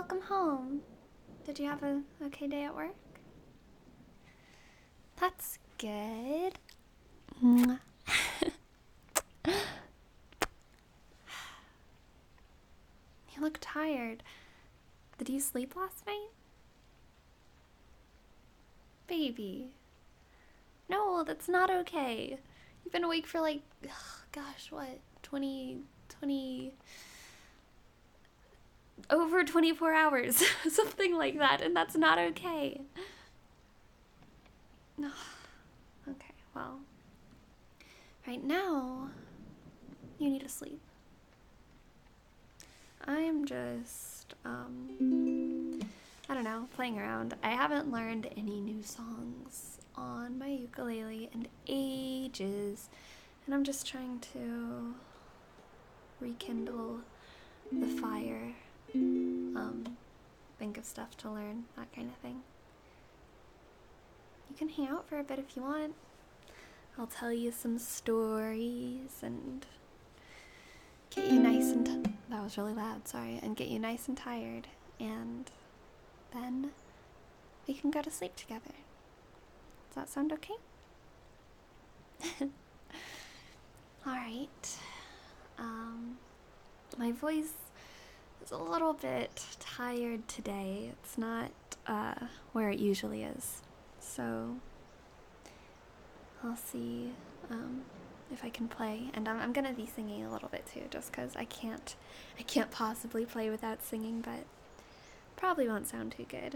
welcome home. Did you have a okay day at work? That's good. Mwah. You look tired. Did you sleep last night? Baby. No, that's not okay. You've been awake for like, gosh, what, 20, over 24 hours, something like that, and that's not okay. Okay, well, right now, you need to sleep. I'm just, I don't know, playing around. I haven't learned any new songs on my ukulele in ages, and I'm just trying to rekindle the fire, think of stuff to learn, that kind of thing. You can hang out for a bit if you want. I'll tell you some stories and get you nice and that was really loud, sorry, and get you nice and tired, and then we can go to sleep together. Does that sound okay? Alright. My voice is a little bit tired today. It's not where it usually is. So I'll see if I can play. And I'm gonna be singing a little bit too, just because I can't possibly play without singing, but probably won't sound too good.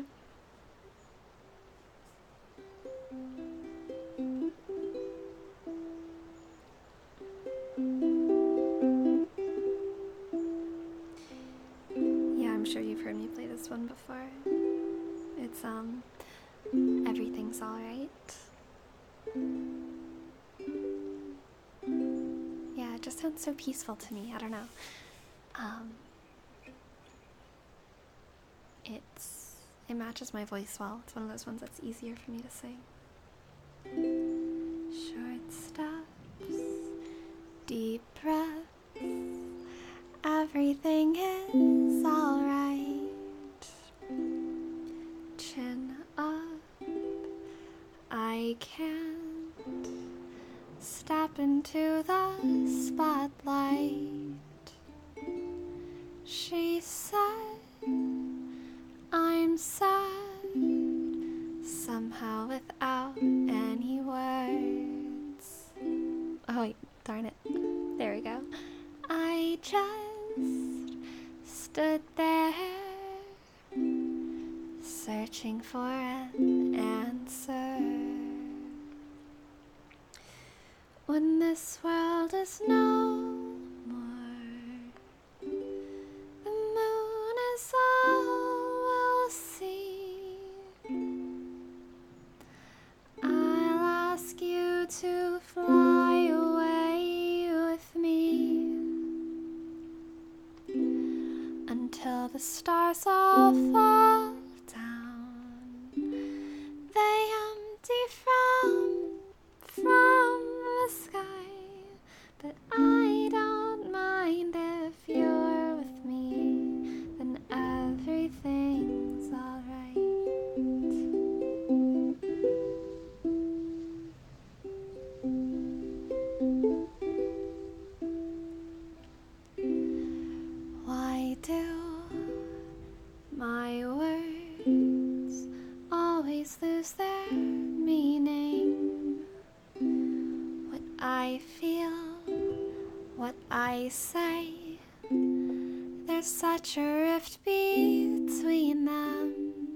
Yeah, I'm sure you've heard me play this one before. It's Everything's Alright. Yeah, it just sounds so peaceful to me. I don't know. It matches my voice well. It's one of those ones that's easier for me to sing. Short steps, deep breaths, everything is alright. Chin up, I can't step into the spotlight. She said I'm sad, somehow without any words. Oh wait, darn it. There we go. I just stood there, searching for an answer. When this world is no more, the moon is all we'll see. I'll ask you to fly away with me until the stars all fall down. They empty from the sky, but I don't mind if you're with me, then everything's alright. Why do my words always lose their meaning? What I feel, what I say, there's such a rift between them.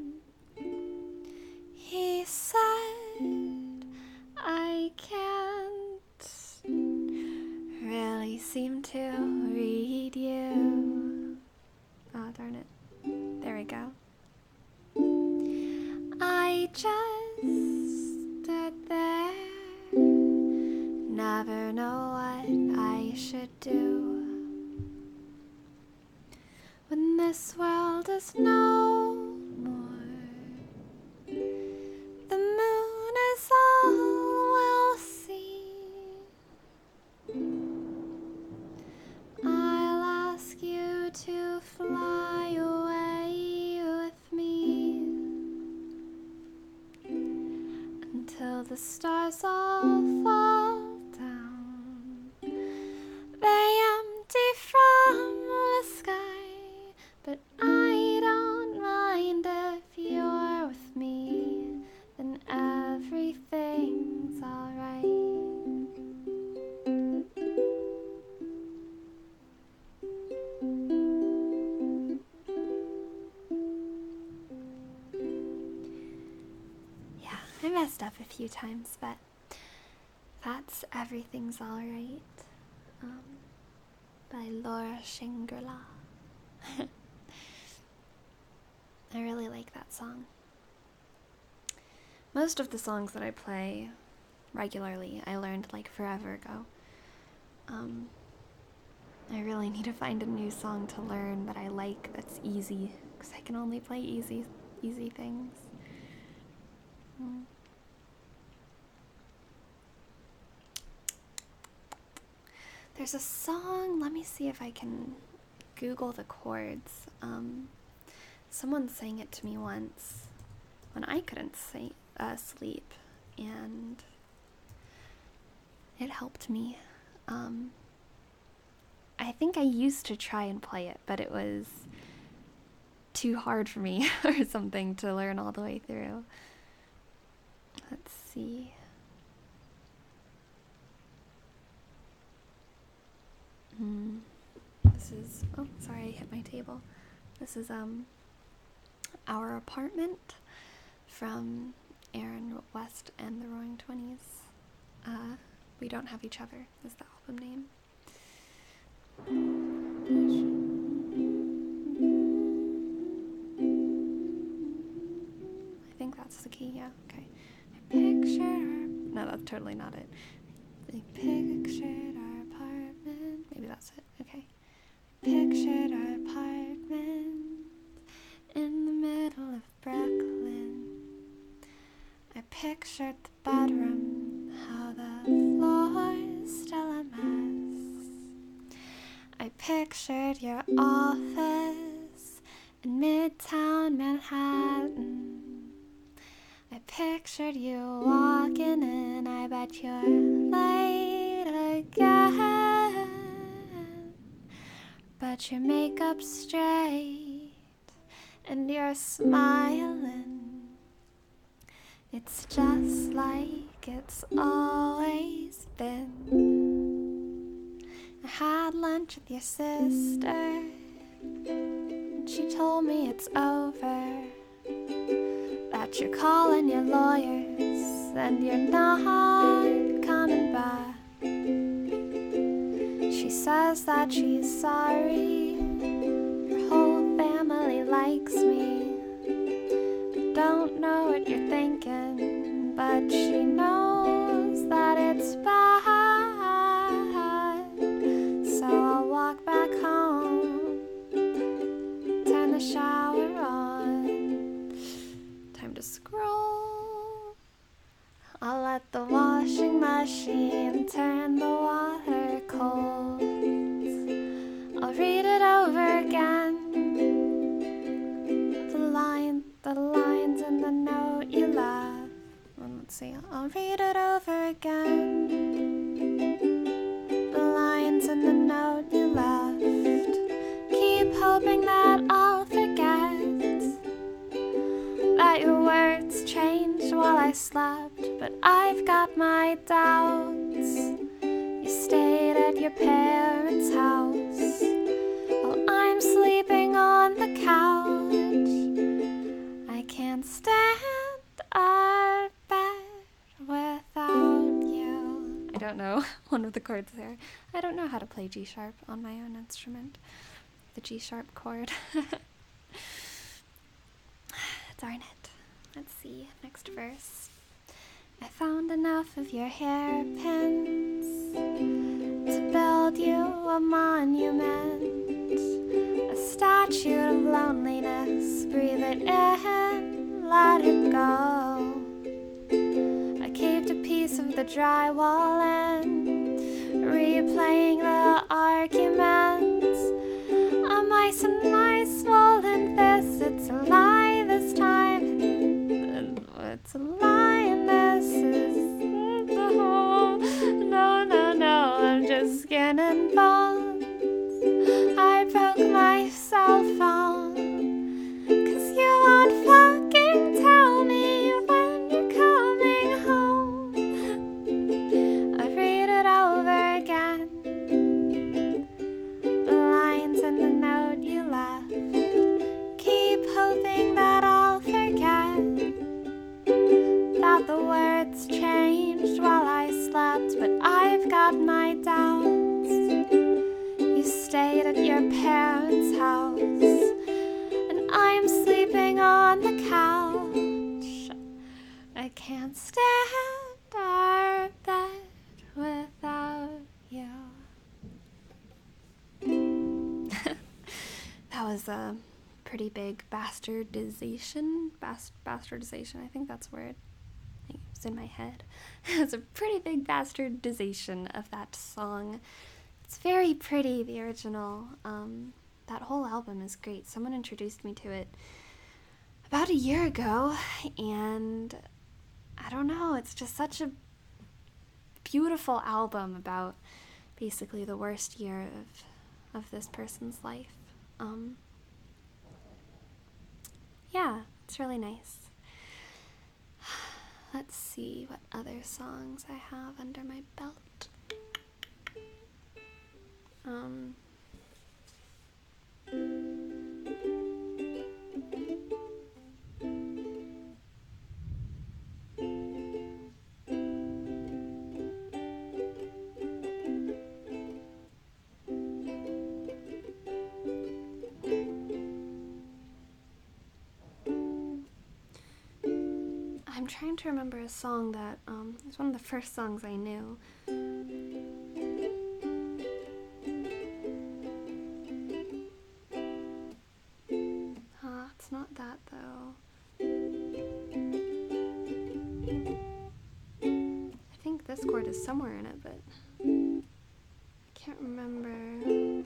He said I can't really seem to read you. Oh, darn it. There we go. I just stood there, never know what I should do. When this world is no till the stars all fall down. They empty from the sky, but I don't mind if you're with me, then everything's alright. I messed up a few times, but that's Everything's Alright, by Laura Shangri-La. I really like that song. Most of the songs that I play regularly, I learned like forever ago. I really need to find a new song to learn that I like that's easy, because I can only play easy things. There's a song, let me see if I can Google the chords. Someone sang it to me once when I couldn't sleep, and it helped me. I think I used to try and play it, but it was too hard for me or something to learn all the way through. Let's see. This is, oh, sorry, I hit my table. This is, Our Apartment from Aaron West and the Roaring Twenties. We Don't Have Each Other is the album name. I think that's the key, yeah, okay. No, that's totally not it. I pictured our apartment. Maybe that's it. Okay. Pictured our apartment in the middle of Brooklyn. I pictured the bedroom, how the floor's still a mess. I pictured your office in Midtown Manhattan. I pictured you walking in, I bet you're late again. But your makeup's straight and you're smiling. It's just like it's always been. I had lunch with your sister, and she told me it's over, that you're calling your lawyers and you're not coming back. She says that she's sorry, your whole family likes me. I don't know what you're thinking, but she knows that it's bad. So I'll walk back home, turn the shower on. Time to scroll. I'll let the washing machine turn the water cold. I'll read it over again. The lines in the note you left. Well, let's see. I'll read it over again. The lines in the note you left. Keep hoping that I'll forget, that your words changed while I slept, but I've got my doubts. You stayed at your parents' house while I'm sleeping on the couch. I can't stand our bed without you. I don't know one of the chords there. I don't know how to play G sharp on my own instrument. The G sharp chord. Darn it. Let's see, next verse. I found enough of your hairpins to build you a monument, a statue of loneliness. Breathe it in, let it go. I caved a piece of the drywall in, replaying the arguments. A mice and mice swollen fists, it's a lie this time. it's a lioness. No, no, no, I'm just skin and bones. I broke my cell phone, 'cause you won't fucking tell me when you're coming home. I read it over again, the lines in the note you left. Keep hoping that I'll forget that the words changed while I slept, but I've got my doubts. You stayed at your parents' house, and I'm sleeping on the couch. I can't stand our bed without you. That was a pretty big bastardization. Bastardization, I think that's a word. I think it's in my head. It's a pretty big bastardization of that song. It's very pretty, the original. That whole album is great. Someone introduced me to it about a year ago, and I don't know, it's just such a beautiful album about basically the worst year of this person's life. Yeah, it's really nice. Let's see what other songs I have under my belt. I'm trying to remember a song that, it's one of the first songs I knew. It's not that, though. I think this chord is somewhere in it, but I can't remember.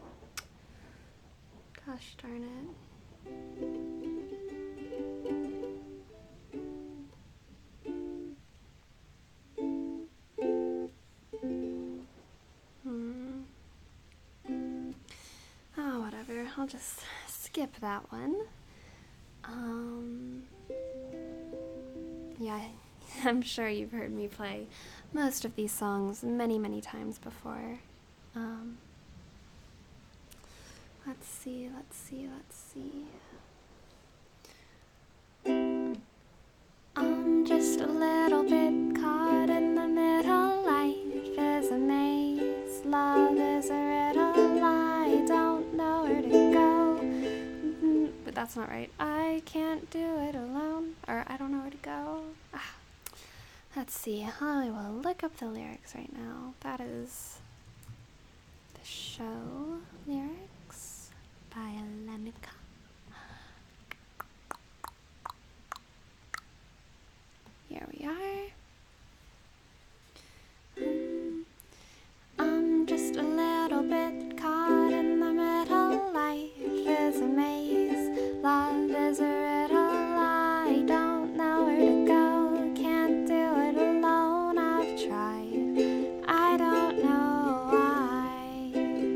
Gosh darn it. Oh, whatever. I'll just skip that one. Yeah, I'm sure you've heard me play most of these songs many, many times before. Let's see. I'm just a little bit caught in the middle. Life is a maze, love is a riddle. I don't know where to go. But that's not right. I can't do it alone, or I don't know where to go. Let's see. I will look up the lyrics right now. That is the show lyrics by Lemika. Here we are. I'm just a little bit caught in the middle. Life is a maze, love is a riddle. I don't know where to go, can't do it alone. I've tried, I don't know why.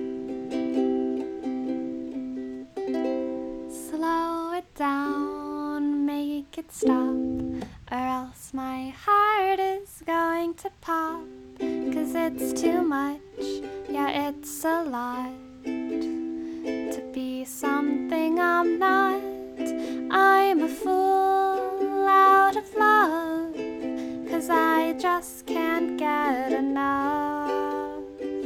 Slow it down, make it stop, or else my heart is going to pop. 'Cause it's too much, yeah, it's a lot to be something I'm not. I'm a fool out of love, 'cause I just can't get enough.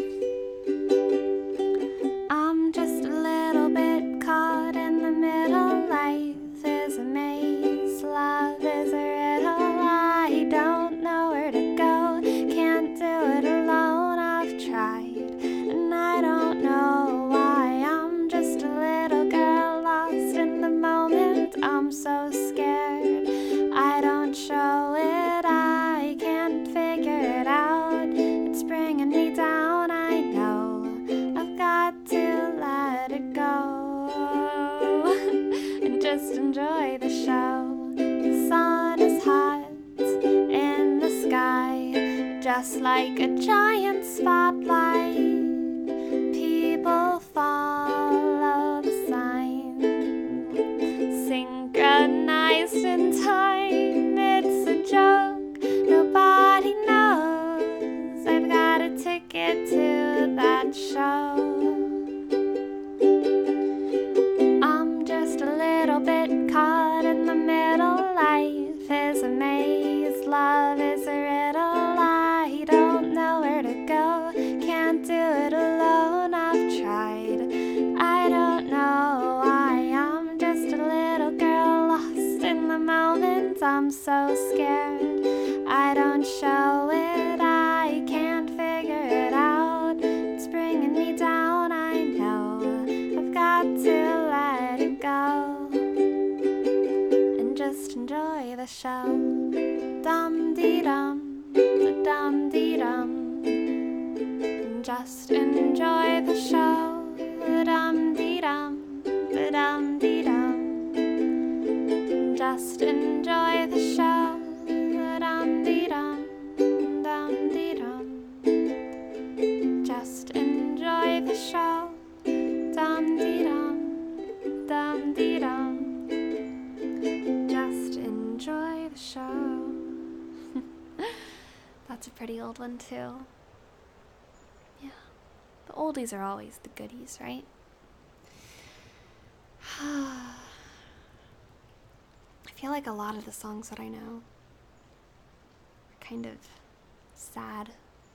I'm just a little bit caught in the middle. Life is a maze, love is a riddle. I don't know where to go, can't do it alone. I've tried, and I don't know why. I'm just a little girl lost in the moment. I'm so scared, I don't show it. I can't figure it out. just like a giant spotlight. People follow the sign, synchronized in time. It's a joke, nobody knows I've got a ticket to that show. I'm just a little bit caught in the middle. Life is a maze, love is a riddle. I don't know where to go, can't do it alone. I've tried, I don't know why. I'm just a little girl lost in the moment. I'm so scared, I don't show it. I can't figure it out, it's bringing me down. I know I've got to let it go and just enjoy the show. Dum-dee-dum, dum-dee-dum, just enjoy the show. Dum-dee-dum, dum-dee-dum, just enjoy the show. Dum-dee-dum, dum-dee-dum, just enjoy the show. Dum-dee-dum, dum-dee-dum, just enjoy the show. That's a pretty old one too. Yeah, the oldies are always the goodies, right? I feel like a lot of the songs that I know are kind of sad.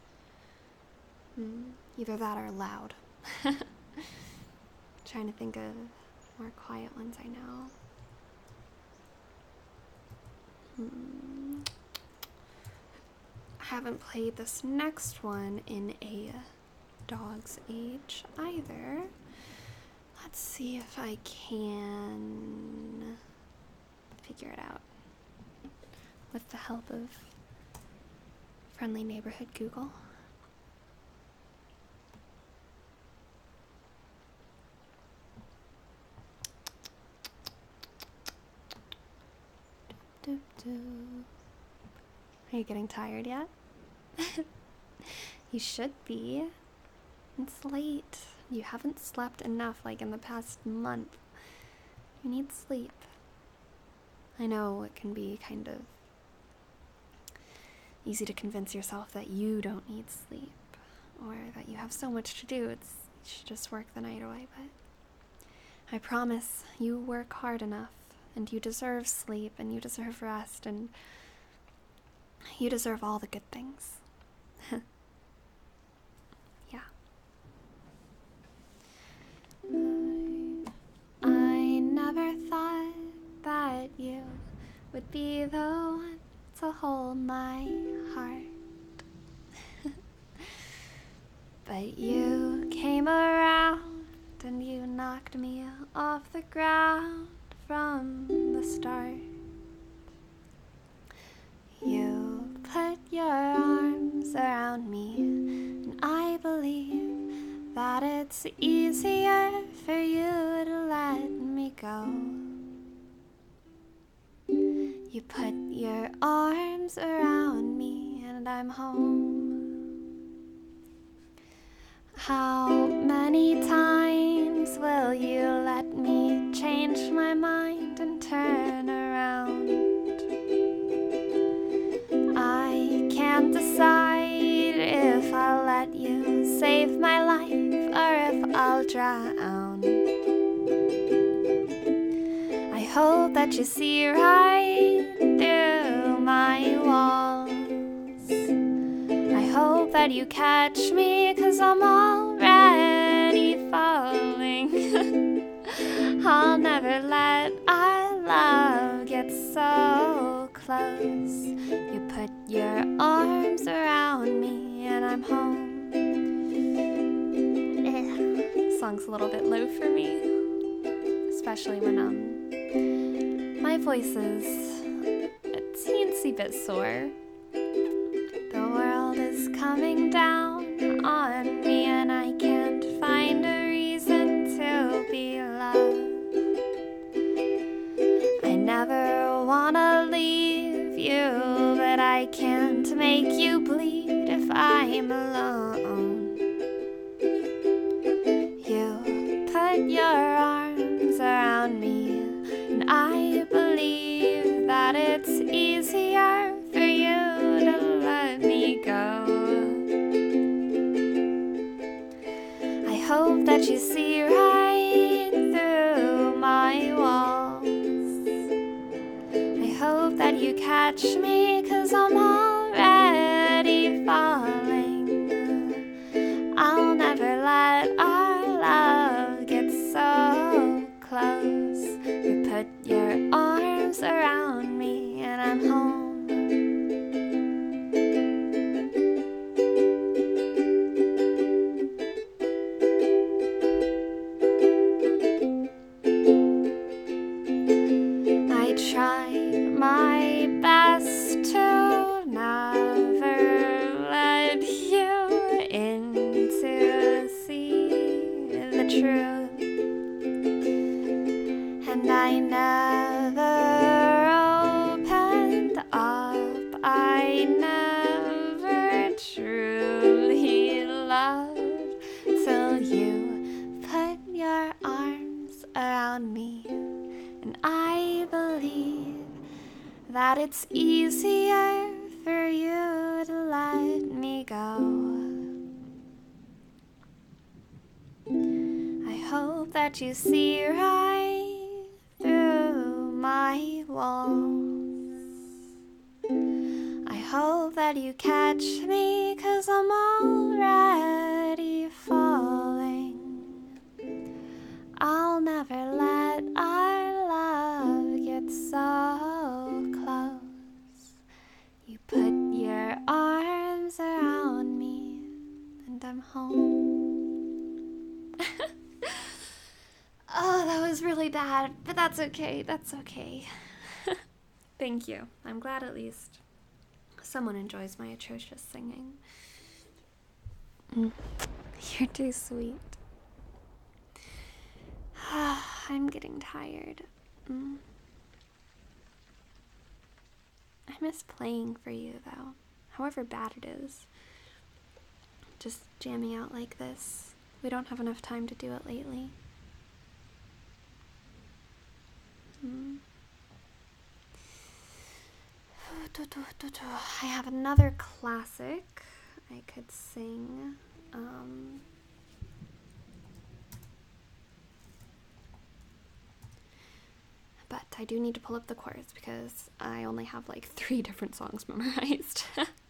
Either that or loud. Trying to think of more quiet ones I know. I haven't played this next one in a dog's age either. Let's see if I can figure it out with the help of friendly neighborhood Google. Are you getting tired yet? You should be. It's late. You haven't slept enough like in the past month. You need sleep. I know it can be kind of easy to convince yourself that you don't need sleep or that you have so much to do. You should just work the night away, but I promise you work hard enough and you deserve sleep and you deserve rest and you deserve all the good things. Yeah. I never thought that you would be the one to hold my heart. But you came around and you knocked me off the ground from the start. You put your arms around me, and I believe that it's easier for you to let me go. You put your arms around me, and I'm home. How many times will you let me change my mind and turn around? I can't decide if I'll let you save my life or if I'll drown. I hope that you see right through my walls. I hope that you catch me, 'cause I'm already falling. I'll never let our love get so close. You put your arms around me and I'm home. Song's a little bit low for me, especially when my voice is a teensy bit sore. The world is coming down on me and I can't find a reason to be loved. I never wanna leave you, but I can't make you bleed if if I'm alone. You put your arms around me, and I believe that it's easier for you to let me go. I hope that you see right through my walls. I hope that you catch me, 'cause I'm already falling. I'll never let our love get so close. You put your arms around me and I'm home. I tried my best to never let you in to see the truth, and I never opened up. I never truly loved till you put your arms around me, and I believe that it's easier for you to let me go. I hope that you see right through my walls. I hope that you catch me, 'cause I'm already falling. I'll never let our love get so close. You put your arms around me and I'm home. Oh, that was really bad, but that's okay. That's okay. Thank you. I'm glad at least someone enjoys my atrocious singing. You're too sweet. I'm getting tired. I miss playing for you, though, however bad it is. Just jamming out like this. We don't have enough time to do it lately. I have another classic I could sing. But I do need to pull up the chords because I only have like 3 different songs memorized.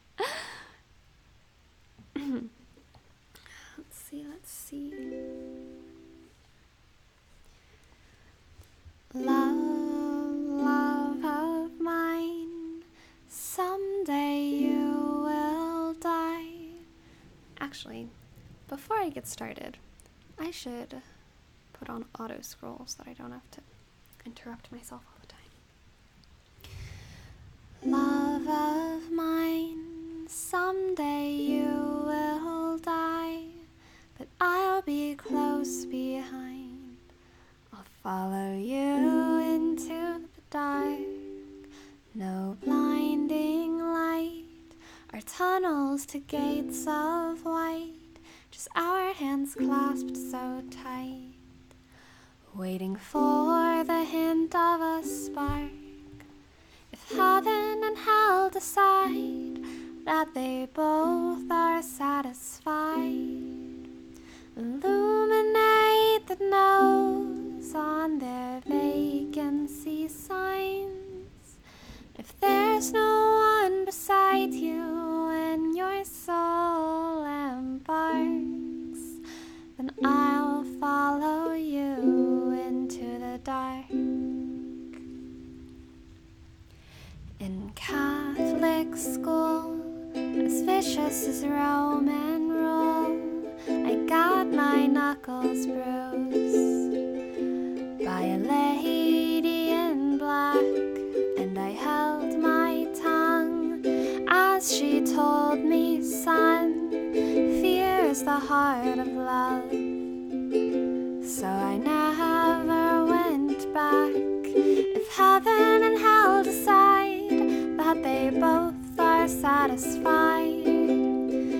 Let's see. Love of mine, someday you will die. Actually, before I get started, I should put on auto scroll so that I don't have to interrupt myself all the time. Love of mine, someday you will die, but I'll be close behind. I'll follow you into the dark. No blinding light, our tunnels to gates of white, just our hands clasped so tight, waiting for the hint of a spark. If heaven and hell decide that they both are satisfied, illuminate the no's on their vacancy signs. If there's no one beside you when your soul embarks, then I'll follow you into the dark. In Catholic school, as vicious as Roman rule, I got my knuckles bruised by a lady in black, and I held my tongue as she told me, son, fear is the heart of love. So I never went back. If heaven and hell decide that they both are satisfied,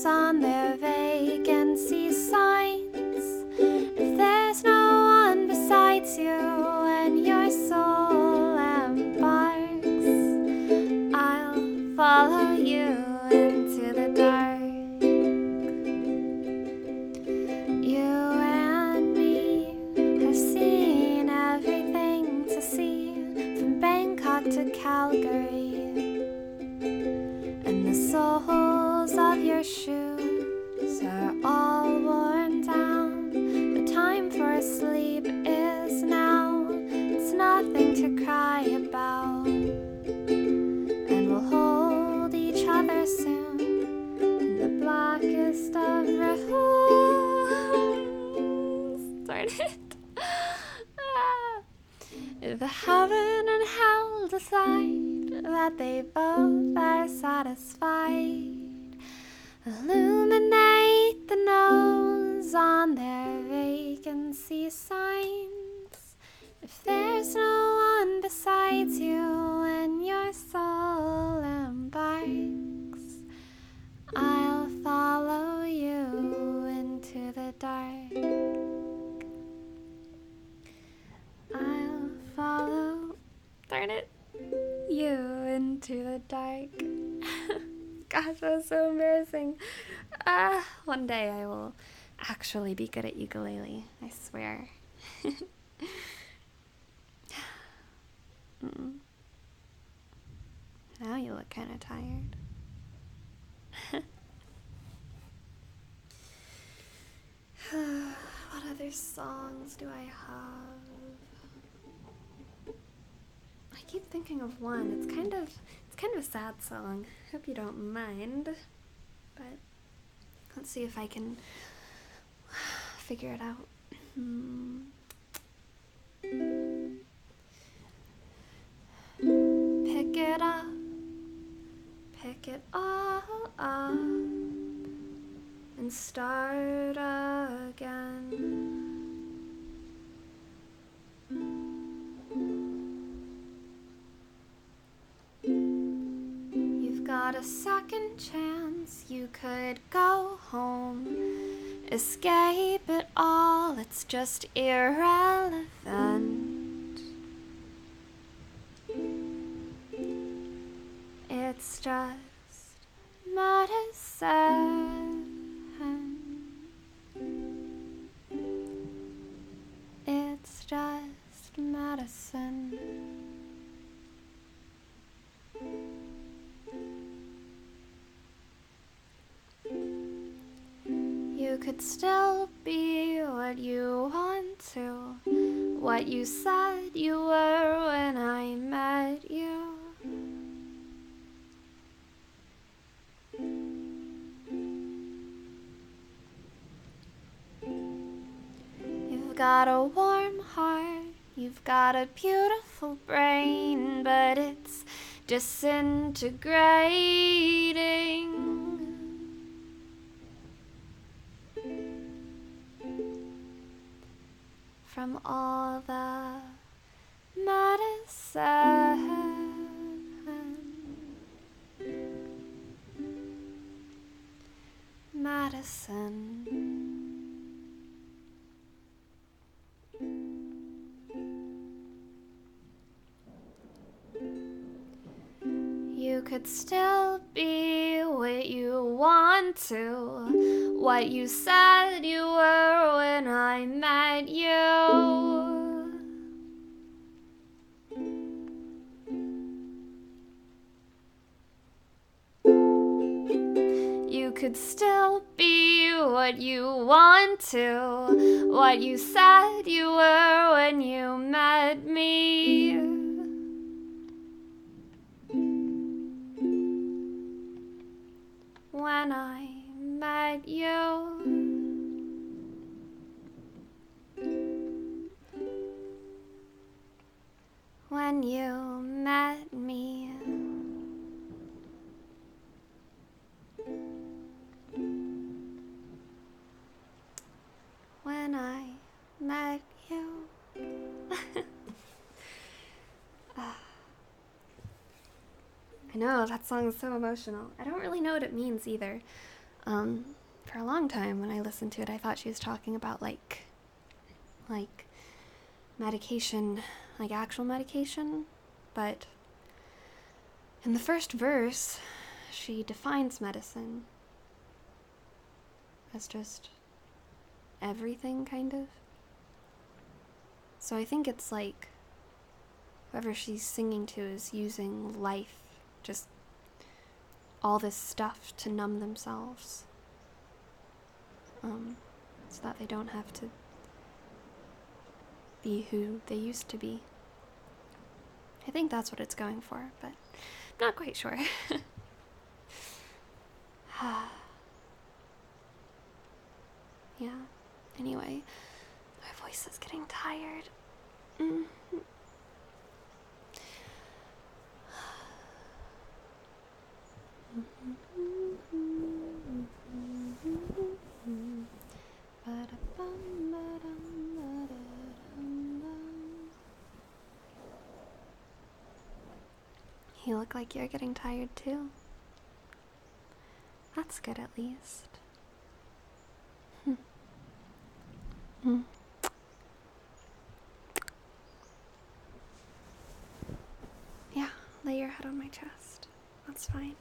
knows on their vacancy signs? If there's no one besides you and your soul embarks, I'll follow you into the dark. You and me have seen everything to see, from Bangkok to Calgary, and the soles of your shoes are all worn down. The time for sleep is now. It's nothing to cry about, and we'll hold each other soon in the blackest of rooms. Darn it. If heaven and hell decide that they both are satisfied, illuminate the nose on their vacancy signs. If there's no one besides you and your soul embarks, I'll follow you into the dark. I'll follow, darn it, you into the dark. Gosh, that was so embarrassing. One day I will actually be good at ukulele, I swear. Now you look kind of tired. What other songs do I have? I keep thinking of one. It's kind of a sad song. Hope you don't mind. But let's see if I can figure it out. Pick it up, pick it all up, and start again. You've got a second chance, you could go home, escape it all, it's just irrelevant. It's just medicine. It's just medicine. You could still be what you want to, what you said you were when I met you. You've got a warm heart, you've got a beautiful brain, but it's disintegrating. From all the medicine. Medicine. You could still be what you want to, what you said you were when I met you. You could still be what you want to, what you said you were when you met me. When I met you. When you met me. When I met you. I know, that song is so emotional. I don't really know what it means either. For a long time when I listened to it, I thought she was talking about like medication, like actual medication, but in the first verse, she defines medicine as just everything, kind of. So I think it's like whoever she's singing to is using life, just all this stuff to numb themselves, so that they don't have to be who they used to be. I think that's what it's going for, but I'm not quite sure. Yeah, anyway, my voice is getting tired. You look like you're getting tired too. That's good, at least. Yeah, lay your head on my chest. That's fine.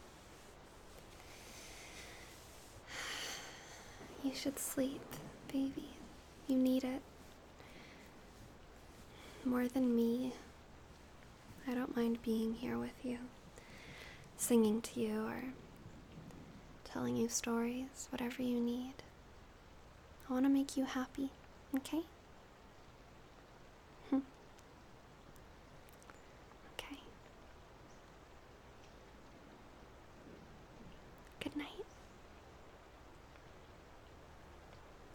You should sleep, baby. You need it. More than me. I don't mind being here with you, singing to you or telling you stories, whatever you need. I want to make you happy, okay?